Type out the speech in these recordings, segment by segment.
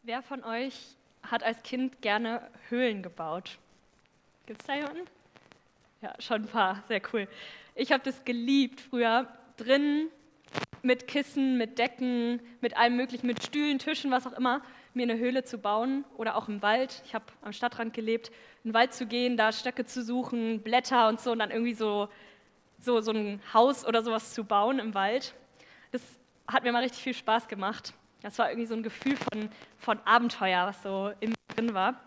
Wer von euch hat als Kind gerne Höhlen gebaut? Gibt es da jemanden? Ja, schon ein paar, sehr cool. Ich habe das geliebt früher, drinnen mit Kissen, mit Decken, mit allem möglichen, mit Stühlen, Tischen, was auch immer, mir eine Höhle zu bauen oder auch im Wald. Ich habe am Stadtrand gelebt, in den Wald zu gehen, da Stöcke zu suchen, Blätter und so und dann irgendwie so ein Haus oder sowas zu bauen im Wald. Das hat mir mal richtig viel Spaß gemacht. Das war irgendwie so ein Gefühl von Abenteuer, was so in mir drin war.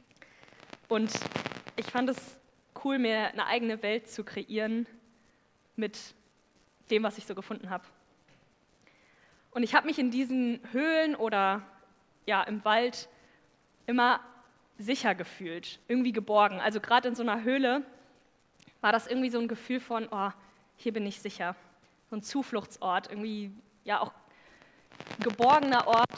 Und ich fand es cool, mir eine eigene Welt zu kreieren mit dem, was ich so gefunden habe. Und ich habe mich in diesen Höhlen oder ja, im Wald immer sicher gefühlt, irgendwie geborgen. Also gerade in so einer Höhle war das irgendwie so ein Gefühl von, oh, hier bin ich sicher. So ein Zufluchtsort, irgendwie ja auch geborgener Ort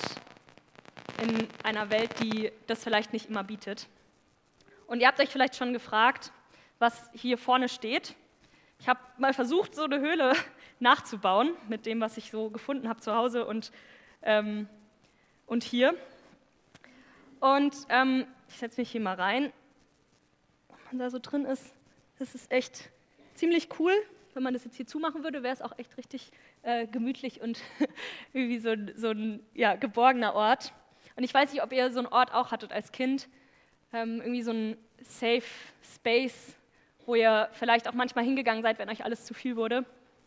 in einer Welt, die das vielleicht nicht immer bietet. Und ihr habt euch vielleicht schon gefragt, was hier vorne steht. Ich habe mal versucht, so eine Höhle nachzubauen mit dem, was ich so gefunden habe zu Hause und hier. Und ich setze mich hier mal rein. Wenn man da so drin ist, das ist echt ziemlich cool. Wenn man das jetzt hier zumachen würde, wäre es auch echt richtig gemütlich und irgendwie so ein ja, geborgener Ort. Und ich weiß nicht, ob ihr so einen Ort auch hattet als Kind, irgendwie so ein Safe Space, wo ihr vielleicht auch manchmal hingegangen seid, wenn euch alles zu viel wurde.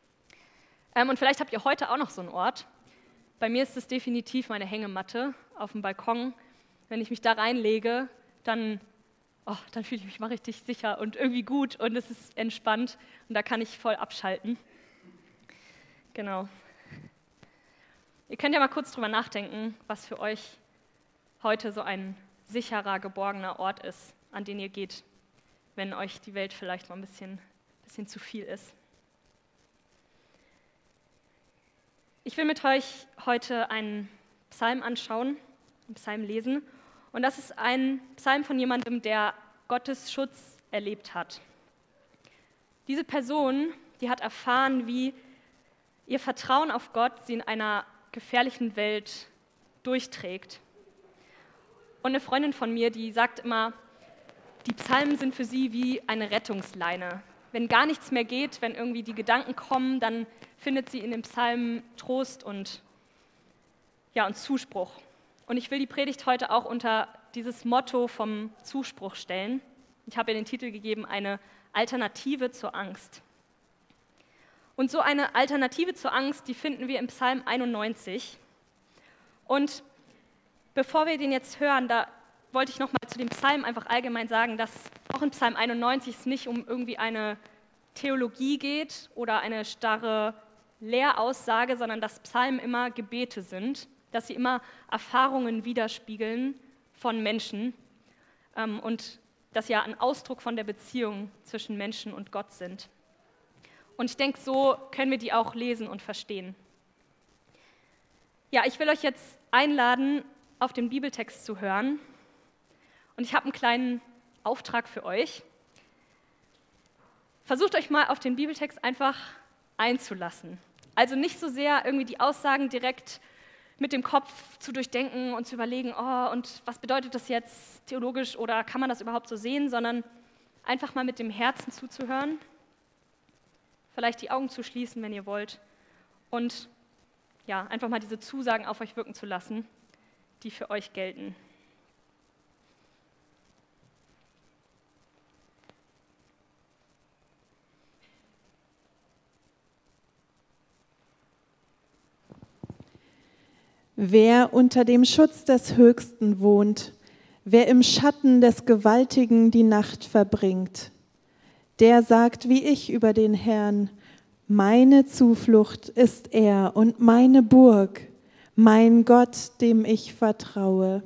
Und vielleicht habt ihr heute auch noch so einen Ort. Bei mir ist es definitiv meine Hängematte auf dem Balkon. Wenn ich mich da reinlege, dann fühle ich mich mal richtig sicher und irgendwie gut und es ist entspannt und da kann ich voll abschalten. Genau. Ihr könnt ja mal kurz drüber nachdenken, was für euch heute so ein sicherer, geborgener Ort ist, an den ihr geht, wenn euch die Welt vielleicht mal ein bisschen zu viel ist. Ich will mit euch heute einen Psalm anschauen, einen Psalm lesen. Und das ist ein Psalm von jemandem, der Gottes Schutz erlebt hat. Diese Person, die hat erfahren, wie ihr Vertrauen auf Gott sie in einer gefährlichen Welt durchträgt. Und eine Freundin von mir, die sagt immer, die Psalmen sind für sie wie eine Rettungsleine. Wenn gar nichts mehr geht, wenn irgendwie die Gedanken kommen, dann findet sie in den Psalmen Trost und Zuspruch. Und ich will die Predigt heute auch unter dieses Motto vom Zuspruch stellen. Ich habe ihr den Titel gegeben, eine Alternative zur Angst. Und so eine Alternative zur Angst, die finden wir im Psalm 91. Und bevor wir den jetzt hören, da wollte ich nochmal zu dem Psalm einfach allgemein sagen, dass auch in Psalm 91 es nicht um irgendwie eine Theologie geht oder eine starre Lehraussage, sondern dass Psalmen immer Gebete sind, dass sie immer Erfahrungen widerspiegeln von Menschen und dass ja ein Ausdruck von der Beziehung zwischen Menschen und Gott sind. Und ich denke, so können wir die auch lesen und verstehen. Ja, ich will euch jetzt einladen, auf den Bibeltext zu hören. Und ich habe einen kleinen Auftrag für euch. Versucht euch mal auf den Bibeltext einfach einzulassen. Also nicht so sehr irgendwie die Aussagen direkt mit dem Kopf zu durchdenken und zu überlegen, und was bedeutet das jetzt theologisch oder kann man das überhaupt so sehen, sondern einfach mal mit dem Herzen zuzuhören, vielleicht die Augen zu schließen, wenn ihr wollt, und ja, einfach mal diese Zusagen auf euch wirken zu lassen, die für euch gelten. Wer unter dem Schutz des Höchsten wohnt, wer im Schatten des Gewaltigen die Nacht verbringt, der sagt wie ich über den Herrn, meine Zuflucht ist er und meine Burg, mein Gott, dem ich vertraue.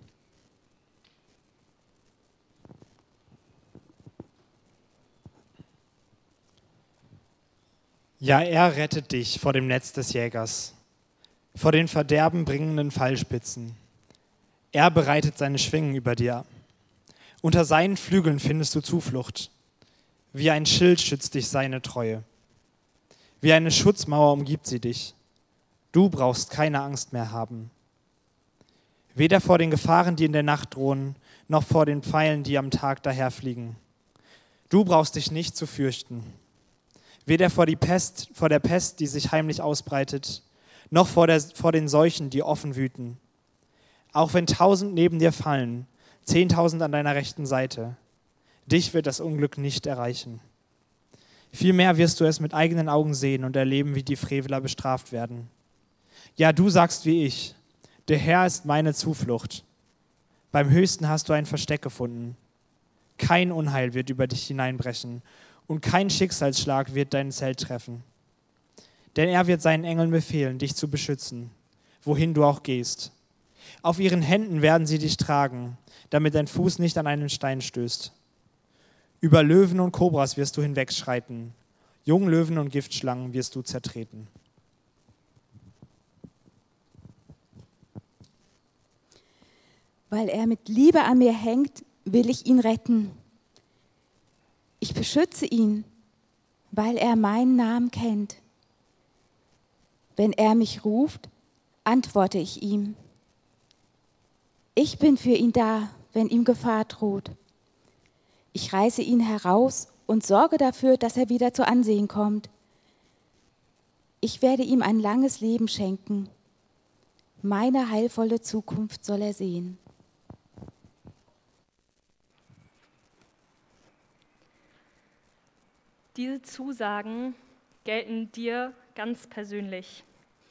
Ja, er rettet dich vor dem Netz des Jägers, vor den verderbenbringenden Pfeilspitzen. Er bereitet seine Schwingen über dir. Unter seinen Flügeln findest du Zuflucht. Wie ein Schild schützt dich seine Treue. Wie eine Schutzmauer umgibt sie dich. Du brauchst keine Angst mehr haben. Weder vor den Gefahren, die in der Nacht drohen, noch vor den Pfeilen, die am Tag daherfliegen. Du brauchst dich nicht zu fürchten. Weder vor der Pest, die sich heimlich ausbreitet, noch vor den Seuchen, die offen wüten. Auch wenn 1000 neben dir fallen, 10.000 an deiner rechten Seite, dich wird das Unglück nicht erreichen. Vielmehr wirst du es mit eigenen Augen sehen und erleben, wie die Freveler bestraft werden. Ja, du sagst wie ich, der Herr ist meine Zuflucht. Beim Höchsten hast du ein Versteck gefunden. Kein Unheil wird über dich hineinbrechen und kein Schicksalsschlag wird dein Zelt treffen. Denn er wird seinen Engeln befehlen, dich zu beschützen, wohin du auch gehst. Auf ihren Händen werden sie dich tragen, damit dein Fuß nicht an einen Stein stößt. Über Löwen und Kobras wirst du hinwegschreiten, Junglöwen und Giftschlangen wirst du zertreten. Weil er mit Liebe an mir hängt, will ich ihn retten. Ich beschütze ihn, weil er meinen Namen kennt. Wenn er mich ruft, antworte ich ihm. Ich bin für ihn da, wenn ihm Gefahr droht. Ich reiße ihn heraus und sorge dafür, dass er wieder zu Ansehen kommt. Ich werde ihm ein langes Leben schenken. Meine heilvolle Zukunft soll er sehen. Diese Zusagen gelten dir ganz persönlich.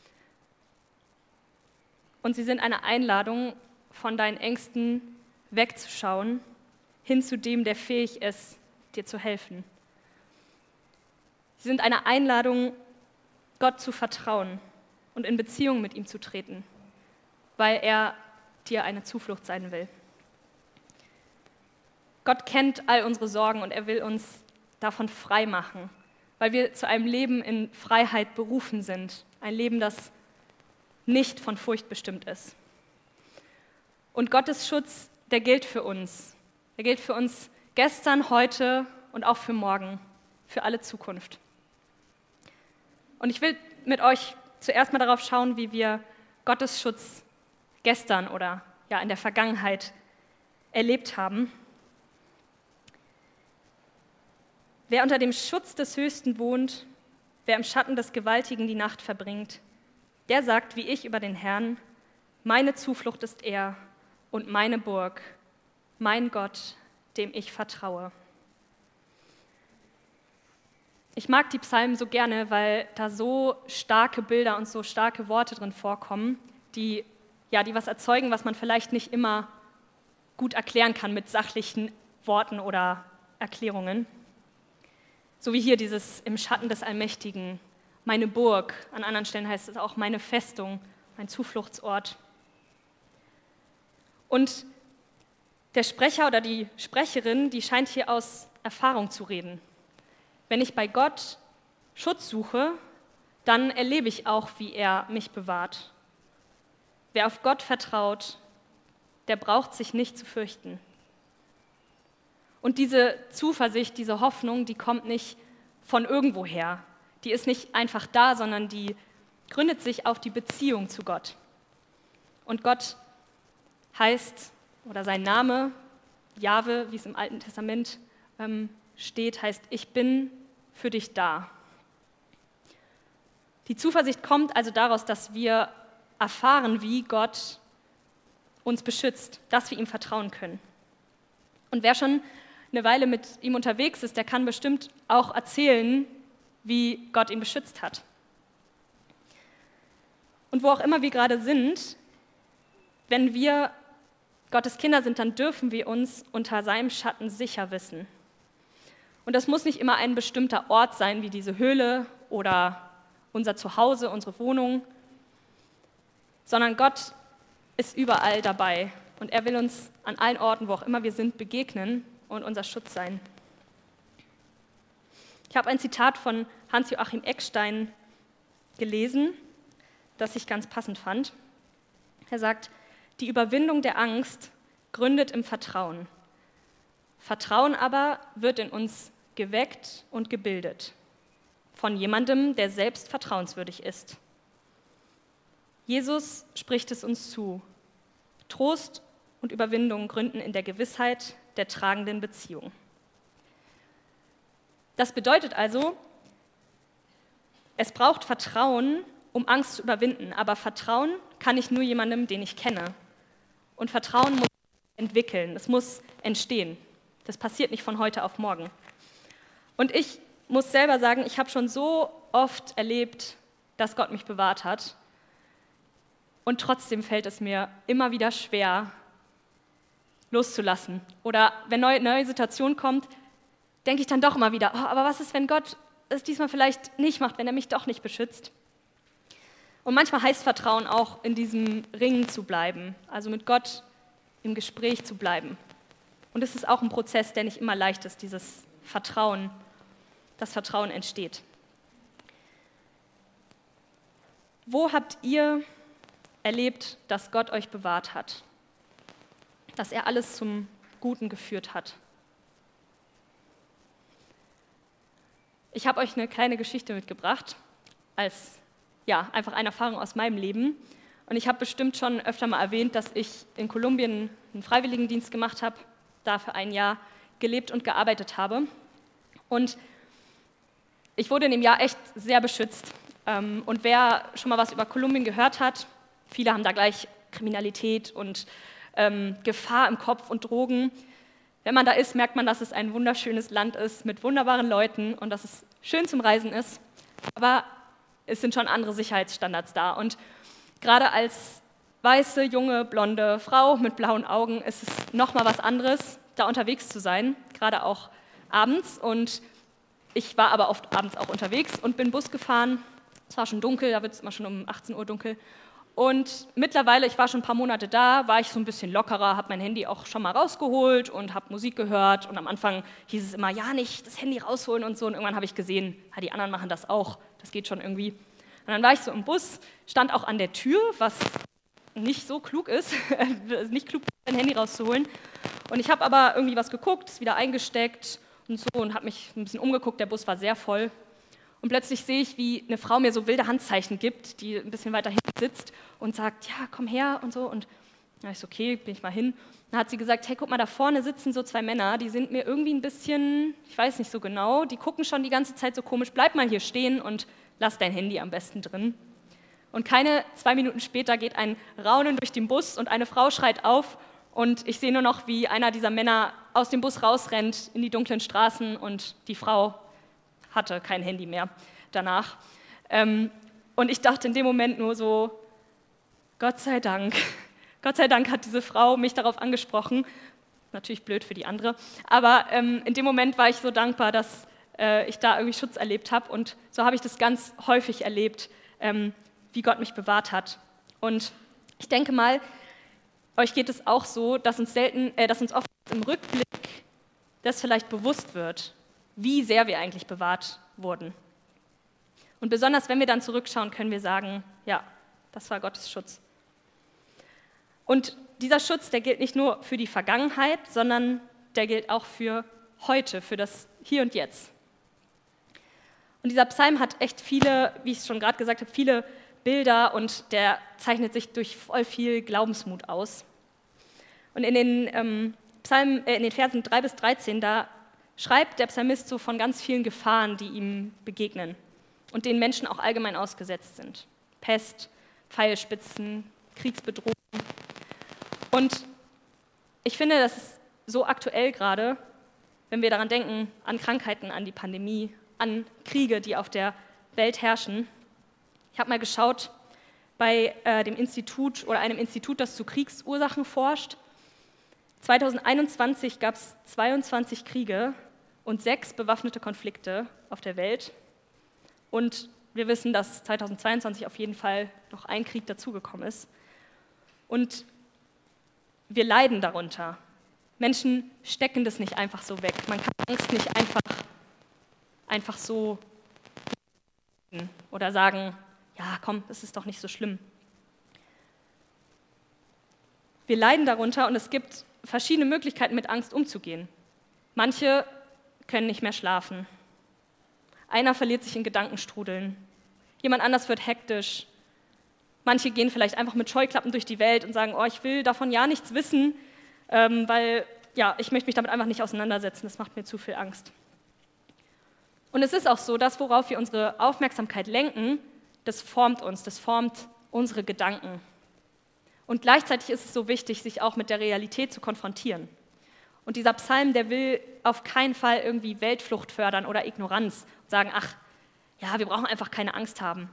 Und sie sind eine Einladung, von deinen Ängsten wegzuschauen, hin zu dem, der fähig ist, dir zu helfen. Sie sind eine Einladung, Gott zu vertrauen und in Beziehung mit ihm zu treten, weil er dir eine Zuflucht sein will. Gott kennt all unsere Sorgen und er will uns davon frei machen, weil wir zu einem Leben in Freiheit berufen sind, ein Leben, das nicht von Furcht bestimmt ist. Und Gottes Schutz, der gilt für uns. Der gilt für uns gestern, heute und auch für morgen, für alle Zukunft. Und ich will mit euch zuerst mal darauf schauen, wie wir Gottes Schutz gestern oder ja in der Vergangenheit erlebt haben. Wer unter dem Schutz des Höchsten wohnt, wer im Schatten des Gewaltigen die Nacht verbringt, der sagt wie ich über den Herrn, meine Zuflucht ist er und meine Burg, mein Gott, dem ich vertraue. Ich mag die Psalmen so gerne, weil da so starke Bilder und so starke Worte drin vorkommen, die was erzeugen, was man vielleicht nicht immer gut erklären kann mit sachlichen Worten oder Erklärungen. So wie hier dieses im Schatten des Allmächtigen, meine Burg, an anderen Stellen heißt es auch meine Festung, mein Zufluchtsort. Und der Sprecher oder die Sprecherin, die scheint hier aus Erfahrung zu reden. Wenn ich bei Gott Schutz suche, dann erlebe ich auch, wie er mich bewahrt. Wer auf Gott vertraut, der braucht sich nicht zu fürchten. Und diese Zuversicht, diese Hoffnung, die kommt nicht von irgendwoher. Die ist nicht einfach da, sondern die gründet sich auf die Beziehung zu Gott. Und Gott heißt, oder sein Name, Jahwe, wie es im Alten Testament steht, heißt, ich bin für dich da. Die Zuversicht kommt also daraus, dass wir erfahren, wie Gott uns beschützt, dass wir ihm vertrauen können. Und wer schon eine Weile mit ihm unterwegs ist, der kann bestimmt auch erzählen, wie Gott ihn beschützt hat. Und wo auch immer wir gerade sind, wenn wir Gottes Kinder sind, dann dürfen wir uns unter seinem Schatten sicher wissen. Und das muss nicht immer ein bestimmter Ort sein, wie diese Höhle oder unser Zuhause, unsere Wohnung, sondern Gott ist überall dabei und er will uns an allen Orten, wo auch immer wir sind, begegnen und unser Schutz sein. Ich habe ein Zitat von Hans-Joachim Eckstein gelesen, das ich ganz passend fand. Er sagt, die Überwindung der Angst gründet im Vertrauen. Vertrauen aber wird in uns geweckt und gebildet von jemandem, der selbst vertrauenswürdig ist. Jesus spricht es uns zu. Trost und Überwindung gründen in der Gewissheit der tragenden Beziehung. Das bedeutet also, es braucht Vertrauen, um Angst zu überwinden. Aber Vertrauen kann ich nur jemandem, den ich kenne. Und Vertrauen muss entwickeln, es muss entstehen. Das passiert nicht von heute auf morgen. Und ich muss selber sagen, ich habe schon so oft erlebt, dass Gott mich bewahrt hat. Und trotzdem fällt es mir immer wieder schwer, loszulassen. Oder wenn eine neue Situation kommt, denke ich dann doch immer wieder, aber was ist, wenn Gott es diesmal vielleicht nicht macht, wenn er mich doch nicht beschützt? Und manchmal heißt Vertrauen auch, in diesem Ringen zu bleiben, also mit Gott im Gespräch zu bleiben. Und es ist auch ein Prozess, der nicht immer leicht ist, dieses Vertrauen, das Vertrauen entsteht. Wo habt ihr erlebt, dass Gott euch bewahrt hat? Dass er alles zum Guten geführt hat? Ich habe euch eine kleine Geschichte mitgebracht, als einfach eine Erfahrung aus meinem Leben. Und ich habe bestimmt schon öfter mal erwähnt, dass ich in Kolumbien einen Freiwilligendienst gemacht habe, da für ein Jahr gelebt und gearbeitet habe. Und ich wurde in dem Jahr echt sehr beschützt. Und wer schon mal was über Kolumbien gehört hat, viele haben da gleich Kriminalität und Gefahr im Kopf und Drogen. Wenn man da ist, merkt man, dass es ein wunderschönes Land ist mit wunderbaren Leuten und dass es schön zum Reisen ist. Aber es sind schon andere Sicherheitsstandards da. Und gerade als weiße, junge, blonde Frau mit blauen Augen ist es nochmal was anderes, da unterwegs zu sein, gerade auch abends. Und ich war aber oft abends auch unterwegs und bin Bus gefahren. Es war schon dunkel, da wird es immer schon um 18 Uhr dunkel. Und mittlerweile, ich war schon ein paar Monate da, war ich so ein bisschen lockerer, habe mein Handy auch schon mal rausgeholt und habe Musik gehört. Und am Anfang hieß es immer, ja, nicht das Handy rausholen und so. Und irgendwann habe ich gesehen, die anderen machen das auch, das geht schon irgendwie. Und dann war ich so im Bus, stand auch an der Tür, was nicht so klug ist, nicht klug, mein Handy rauszuholen. Und ich habe aber irgendwie was geguckt, es wieder eingesteckt und so und habe mich ein bisschen umgeguckt, der Bus war sehr voll. Und plötzlich sehe ich, wie eine Frau mir so wilde Handzeichen gibt, die ein bisschen weiter hinten sitzt und sagt, ja, komm her und so. Und da ich so, okay, bin ich mal hin. Dann hat sie gesagt, hey, guck mal, da vorne sitzen so zwei Männer, die sind mir irgendwie ein bisschen, ich weiß nicht so genau, die gucken schon die ganze Zeit so komisch, bleib mal hier stehen und lass dein Handy am besten drin. Und keine 2 Minuten später geht ein Raunen durch den Bus und eine Frau schreit auf und ich sehe nur noch, wie einer dieser Männer aus dem Bus rausrennt in die dunklen Straßen und die Frau hatte kein Handy mehr danach. Und ich dachte in dem Moment nur so, Gott sei Dank hat diese Frau mich darauf angesprochen. Natürlich blöd für die andere, aber in dem Moment war ich so dankbar, dass ich da irgendwie Schutz erlebt habe und so habe ich das ganz häufig erlebt, wie Gott mich bewahrt hat. Und ich denke mal, euch geht es auch so, dass uns oft im Rückblick das vielleicht bewusst wird, wie sehr wir eigentlich bewahrt wurden. Und besonders, wenn wir dann zurückschauen, können wir sagen, ja, das war Gottes Schutz. Und dieser Schutz, der gilt nicht nur für die Vergangenheit, sondern der gilt auch für heute, für das Hier und Jetzt. Und dieser Psalm hat echt viele, wie ich es schon gerade gesagt habe, viele Bilder und der zeichnet sich durch voll viel Glaubensmut aus. Und in den Versen 3 bis 13, da schreibt der Psalmist so von ganz vielen Gefahren, die ihm begegnen und denen Menschen auch allgemein ausgesetzt sind. Pest, Pfeilspitzen, Kriegsbedrohung. Und ich finde, das ist so aktuell gerade, wenn wir daran denken, an Krankheiten, an die Pandemie, an Kriege, die auf der Welt herrschen. Ich habe mal geschaut bei einem Institut, das zu Kriegsursachen forscht. 2021 gab es 22 Kriege und 6 bewaffnete Konflikte auf der Welt. Und wir wissen, dass 2022 auf jeden Fall noch ein Krieg dazugekommen ist. Und wir leiden darunter. Menschen stecken das nicht einfach so weg. Man kann Angst nicht einfach so oder sagen, ja komm, das ist doch nicht so schlimm. Wir leiden darunter und es gibt verschiedene Möglichkeiten, mit Angst umzugehen. Manche können nicht mehr schlafen. Einer verliert sich in Gedankenstrudeln. Jemand anders wird hektisch. Manche gehen vielleicht einfach mit Scheuklappen durch die Welt und sagen, oh, ich will davon ja nichts wissen, weil ja, ich möchte mich damit einfach nicht auseinandersetzen, das macht mir zu viel Angst. Und es ist auch so, dass worauf wir unsere Aufmerksamkeit lenken, das formt uns, das formt unsere Gedanken. Und gleichzeitig ist es so wichtig, sich auch mit der Realität zu konfrontieren. Und dieser Psalm, der will auf keinen Fall irgendwie Weltflucht fördern oder Ignoranz und sagen, ach, ja, wir brauchen einfach keine Angst haben.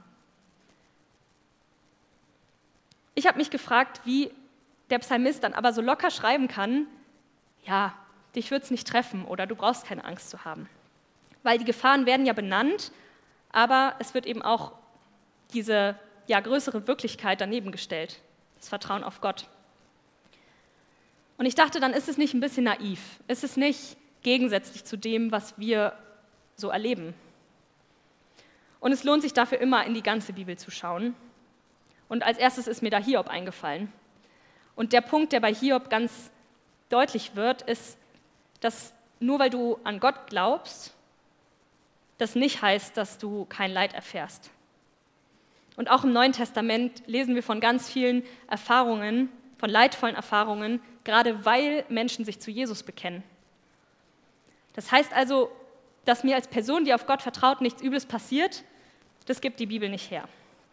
Ich habe mich gefragt, wie der Psalmist dann aber so locker schreiben kann, ja, dich wird es nicht treffen oder du brauchst keine Angst zu haben. Weil die Gefahren werden ja benannt, aber es wird eben auch diese größere Wirklichkeit daneben gestellt, das Vertrauen auf Gott. Und ich dachte, dann ist es nicht ein bisschen naiv, ist es nicht gegensätzlich zu dem, was wir so erleben. Und es lohnt sich dafür immer, in die ganze Bibel zu schauen. Und als erstes ist mir da Hiob eingefallen. Und der Punkt, der bei Hiob ganz deutlich wird, ist, dass nur weil du an Gott glaubst, das nicht heißt, dass du kein Leid erfährst. Und auch im Neuen Testament lesen wir von ganz vielen Erfahrungen, von leidvollen Erfahrungen, gerade weil Menschen sich zu Jesus bekennen. Das heißt also, dass mir als Person, die auf Gott vertraut, nichts Übles passiert, das gibt die Bibel nicht her.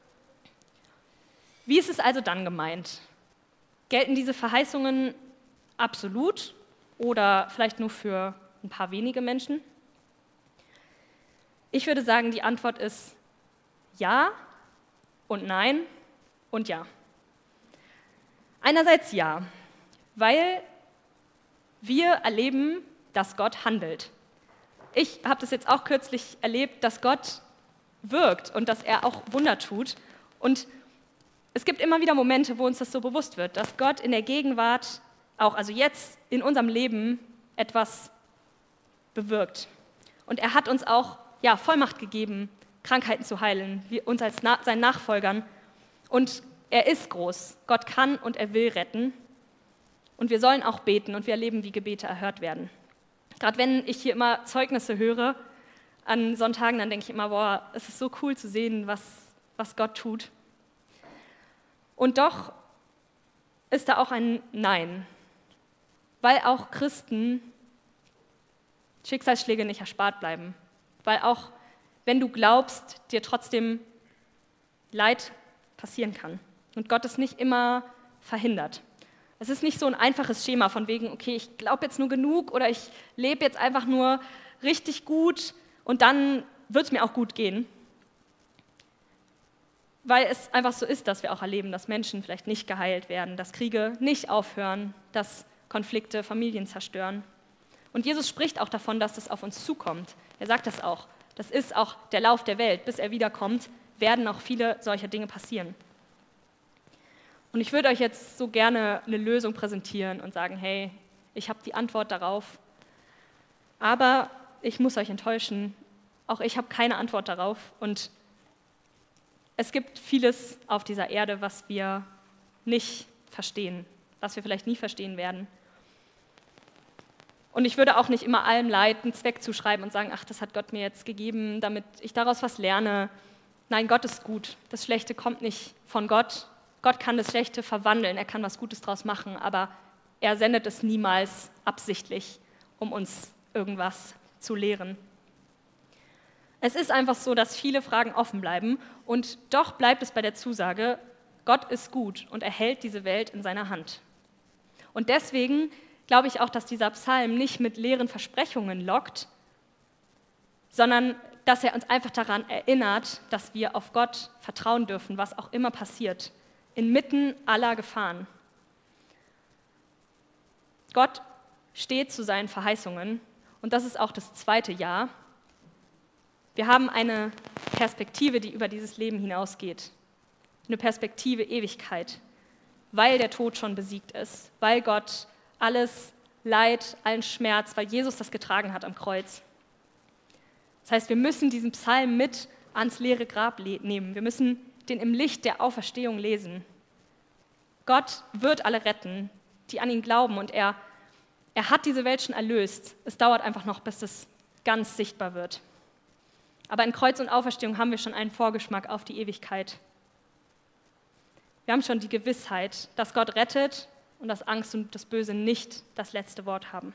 Wie ist es also dann gemeint? Gelten diese Verheißungen absolut oder vielleicht nur für ein paar wenige Menschen? Ich würde sagen, die Antwort ist ja und nein und ja. Einerseits ja, weil wir erleben, dass Gott handelt. Ich habe das jetzt auch kürzlich erlebt, dass Gott wirkt und dass er auch Wunder tut. Und es gibt immer wieder Momente, wo uns das so bewusst wird, dass Gott in der Gegenwart, auch also jetzt in unserem Leben, etwas bewirkt. Und er hat uns auch Vollmacht gegeben, Krankheiten zu heilen, wir uns als seinen Nachfolgern. Und er ist groß. Gott kann und er will retten. Und wir sollen auch beten und wir erleben, wie Gebete erhört werden. Gerade wenn ich hier immer Zeugnisse höre an Sonntagen, dann denke ich immer, boah, es ist so cool zu sehen, was Gott tut. Und doch ist da auch ein Nein, weil auch Christen Schicksalsschläge nicht erspart bleiben. Weil auch, wenn du glaubst, dir trotzdem Leid passieren kann und Gott es nicht immer verhindert. Es ist nicht so ein einfaches Schema von wegen, okay, ich glaube jetzt nur genug oder ich lebe jetzt einfach nur richtig gut und dann wird es mir auch gut gehen. Weil es einfach so ist, dass wir auch erleben, dass Menschen vielleicht nicht geheilt werden, dass Kriege nicht aufhören, dass Konflikte Familien zerstören. Und Jesus spricht auch davon, dass das auf uns zukommt. Er sagt das auch. Das ist auch der Lauf der Welt. Bis er wiederkommt, werden noch viele solcher Dinge passieren. Und ich würde euch jetzt so gerne eine Lösung präsentieren und sagen, hey, ich habe die Antwort darauf. Aber ich muss euch enttäuschen, auch ich habe keine Antwort darauf. Und es gibt vieles auf dieser Erde, was wir nicht verstehen, was wir vielleicht nie verstehen werden. Und ich würde auch nicht immer allem Leid einen Zweck zuschreiben und sagen, ach, das hat Gott mir jetzt gegeben, damit ich daraus was lerne. Nein, Gott ist gut. Das Schlechte kommt nicht von Gott. Gott kann das Schlechte verwandeln, er kann was Gutes draus machen, aber er sendet es niemals absichtlich, um uns irgendwas zu lehren. Es ist einfach so, dass viele Fragen offen bleiben und doch bleibt es bei der Zusage, Gott ist gut und er hält diese Welt in seiner Hand. Und deswegen glaube ich auch, dass dieser Psalm nicht mit leeren Versprechungen lockt, sondern dass er uns einfach daran erinnert, dass wir auf Gott vertrauen dürfen, was auch immer passiert, inmitten aller Gefahren. Gott steht zu seinen Verheißungen und das ist auch das zweite Ja. Wir haben eine Perspektive, die über dieses Leben hinausgeht, eine Perspektive Ewigkeit, weil der Tod schon besiegt ist, weil Gott alles Leid, allen Schmerz, weil Jesus das getragen hat am Kreuz. Das heißt, wir müssen diesen Psalm mit ans leere Grab nehmen. Wir müssen den im Licht der Auferstehung lesen. Gott wird alle retten, die an ihn glauben und er hat diese Welt schon erlöst. Es dauert einfach noch, bis es ganz sichtbar wird. Aber in Kreuz und Auferstehung haben wir schon einen Vorgeschmack auf die Ewigkeit. Wir haben schon die Gewissheit, dass Gott rettet und dass Angst und das Böse nicht das letzte Wort haben.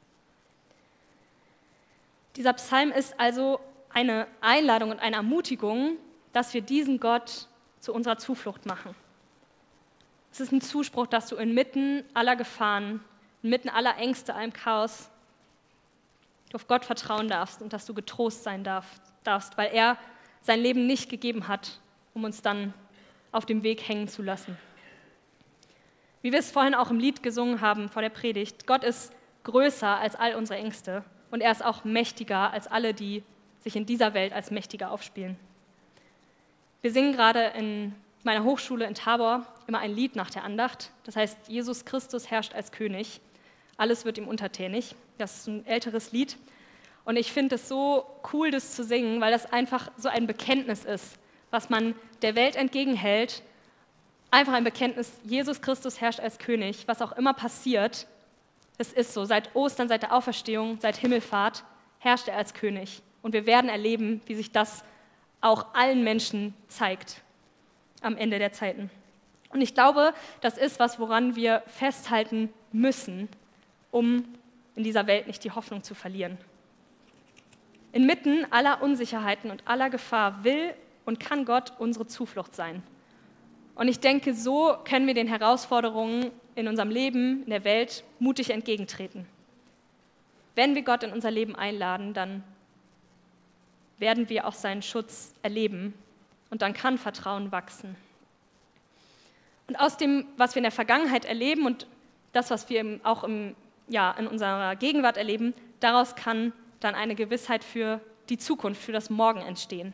Dieser Psalm ist also eine Einladung und eine Ermutigung, dass wir diesen Gott zu unserer Zuflucht machen. Es ist ein Zuspruch, dass du inmitten aller Gefahren, inmitten aller Ängste, allem Chaos, auf Gott vertrauen darfst und dass du getrost sein darfst, weil er sein Leben nicht gegeben hat, um uns dann auf dem Weg hängen zu lassen. Wie wir es vorhin auch im Lied gesungen haben vor der Predigt, Gott ist größer als all unsere Ängste und er ist auch mächtiger als alle, die sich in dieser Welt als mächtiger aufspielen. Wir singen gerade in meiner Hochschule in Tabor immer ein Lied nach der Andacht, das heißt, Jesus Christus herrscht als König, alles wird ihm untertänig. Das ist ein älteres Lied und ich finde es so cool, das zu singen, weil das einfach so ein Bekenntnis ist, was man der Welt entgegenhält. Einfach ein Bekenntnis, Jesus Christus herrscht als König, was auch immer passiert, es ist so, seit Ostern, seit der Auferstehung, seit Himmelfahrt herrscht er als König und wir werden erleben, wie sich das auch allen Menschen zeigt am Ende der Zeiten. Und ich glaube, das ist was, woran wir festhalten müssen, um in dieser Welt nicht die Hoffnung zu verlieren. Inmitten aller Unsicherheiten und aller Gefahr will und kann Gott unsere Zuflucht sein. Und ich denke, so können wir den Herausforderungen in unserem Leben, in der Welt mutig entgegentreten. Wenn wir Gott in unser Leben einladen, dann werden wir auch seinen Schutz erleben und dann kann Vertrauen wachsen. Und aus dem, was wir in der Vergangenheit erleben und das, was wir auch in unserer Gegenwart erleben, daraus kann dann eine Gewissheit für die Zukunft, für das Morgen entstehen.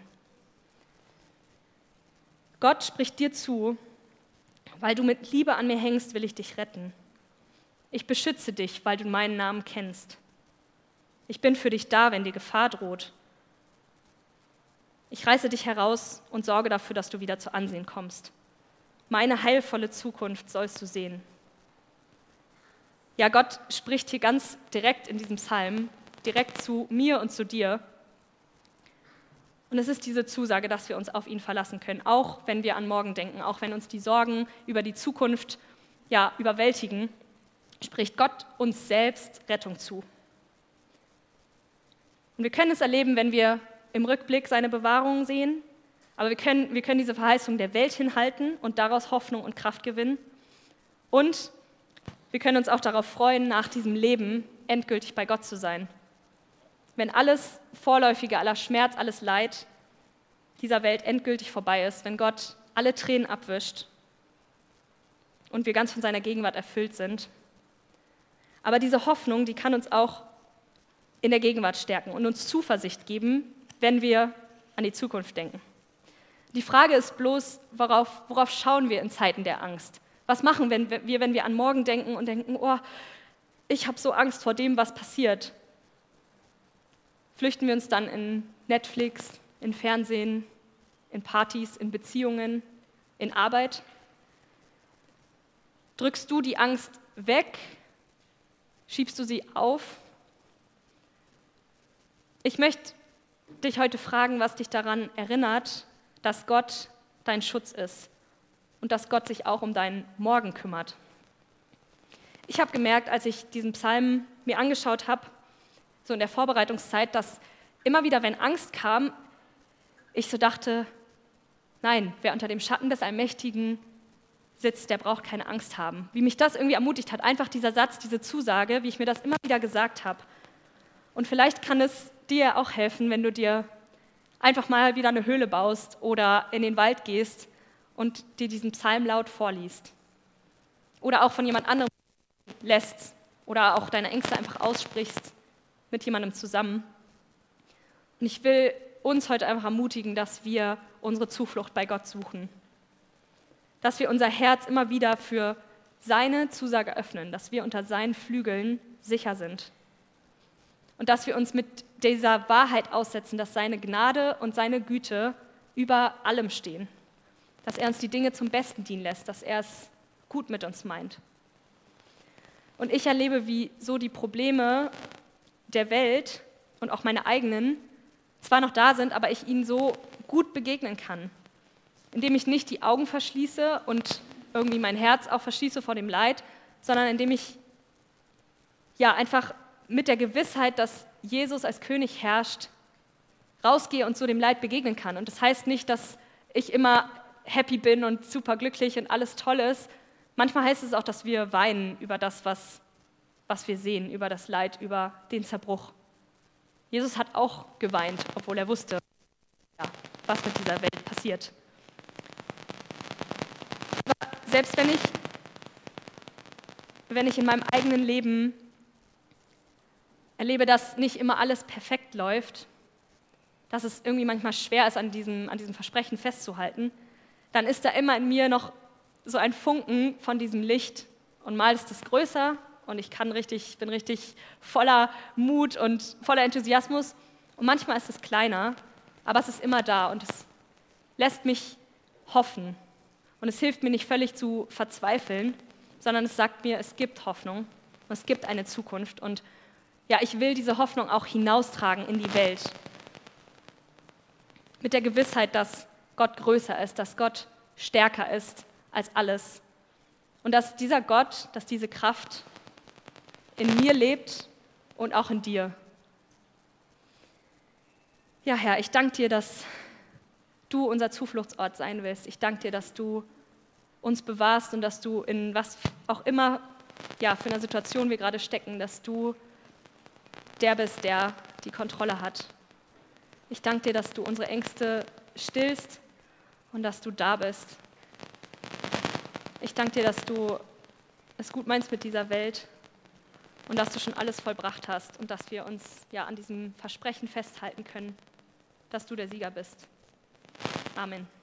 Gott spricht dir zu, weil du mit Liebe an mir hängst, will ich dich retten. Ich beschütze dich, weil du meinen Namen kennst. Ich bin für dich da, wenn dir Gefahr droht. Ich reiße dich heraus und sorge dafür, dass du wieder zu Ansehen kommst. Meine heilvolle Zukunft sollst du sehen. Ja, Gott spricht hier ganz direkt in diesem Psalm, direkt zu mir und zu dir. Und es ist diese Zusage, dass wir uns auf ihn verlassen können, auch wenn wir an morgen denken, auch wenn uns die Sorgen über die Zukunft überwältigen, spricht Gott uns selbst Rettung zu. Und wir können es erleben, wenn wir im Rückblick seine Bewahrung sehen, aber wir können diese Verheißung der Welt hinhalten und daraus Hoffnung und Kraft gewinnen. Und wir können uns auch darauf freuen, nach diesem Leben endgültig bei Gott zu sein. Wenn alles Vorläufige, aller Schmerz, alles Leid dieser Welt endgültig vorbei ist, wenn Gott alle Tränen abwischt und wir ganz von seiner Gegenwart erfüllt sind. Aber diese Hoffnung, die kann uns auch in der Gegenwart stärken und uns Zuversicht geben, wenn wir an die Zukunft denken. Die Frage ist bloß, worauf schauen wir in Zeiten der Angst? Was machen wir, wenn wir an morgen denken und denken, oh, ich habe so Angst vor dem, was passiert? Flüchten wir uns dann in Netflix, in Fernsehen, in Partys, in Beziehungen, in Arbeit? Drückst du die Angst weg? Schiebst du sie auf? Ich möchte dich heute fragen, was dich daran erinnert, dass Gott dein Schutz ist und dass Gott sich auch um deinen Morgen kümmert. Ich habe gemerkt, als ich diesen Psalm mir angeschaut habe, so in der Vorbereitungszeit, dass immer wieder, wenn Angst kam, ich so dachte, nein, wer unter dem Schatten des Allmächtigen sitzt, der braucht keine Angst haben. Wie mich das irgendwie ermutigt hat, einfach dieser Satz, diese Zusage, wie ich mir das immer wieder gesagt habe. Und vielleicht kann es dir auch helfen, wenn du dir einfach mal wieder eine Höhle baust oder in den Wald gehst und dir diesen Psalm laut vorliest. Oder auch von jemand anderem lässt oder auch deine Ängste einfach aussprichst mit jemandem zusammen. Und ich will uns heute einfach ermutigen, dass wir unsere Zuflucht bei Gott suchen. Dass wir unser Herz immer wieder für seine Zusage öffnen, dass wir unter seinen Flügeln sicher sind. Und dass wir uns mit dieser Wahrheit aussetzen, dass seine Gnade und seine Güte über allem stehen. Dass er uns die Dinge zum Besten dienen lässt, dass er es gut mit uns meint. Und ich erlebe, wie so die Probleme der Welt und auch meine eigenen zwar noch da sind, aber ich ihnen so gut begegnen kann, indem ich nicht die Augen verschließe und irgendwie mein Herz auch verschließe vor dem Leid, sondern indem ich ja einfach mit der Gewissheit, dass Jesus als König herrscht, rausgehe und so dem Leid begegnen kann. Und das heißt nicht, dass ich immer happy bin und super glücklich und alles toll ist. Manchmal heißt es auch, dass wir weinen über das, was wir sehen, über das Leid, über den Zerbruch. Jesus hat auch geweint, obwohl er wusste, ja, was mit dieser Welt passiert. Aber selbst wenn ich in meinem eigenen Leben erlebe, dass nicht immer alles perfekt läuft, dass es irgendwie manchmal schwer ist, an diesem Versprechen festzuhalten, dann ist da immer in mir noch so ein Funken von diesem Licht. Und mal ist es größer und ich bin richtig voller Mut und voller Enthusiasmus. Und manchmal ist es kleiner, aber es ist immer da und es lässt mich hoffen. Und es hilft mir nicht völlig zu verzweifeln, sondern es sagt mir, es gibt Hoffnung und es gibt eine Zukunft. Und ja, ich will diese Hoffnung auch hinaustragen in die Welt. Mit der Gewissheit, dass Gott größer ist, dass Gott stärker ist als alles. Und dass dieser Gott, dass diese Kraft in mir lebt und auch in dir. Ja, Herr, ich danke dir, dass du unser Zufluchtsort sein willst. Ich danke dir, dass du uns bewahrst und dass du in was auch immer ja, für eine Situation wir gerade stecken, dass du der bist, der die Kontrolle hat. Ich danke dir, dass du unsere Ängste stillst und dass du da bist. Ich danke dir, dass du es gut meinst mit dieser Welt und dass du schon alles vollbracht hast und dass wir uns ja an diesem Versprechen festhalten können, dass du der Sieger bist. Amen.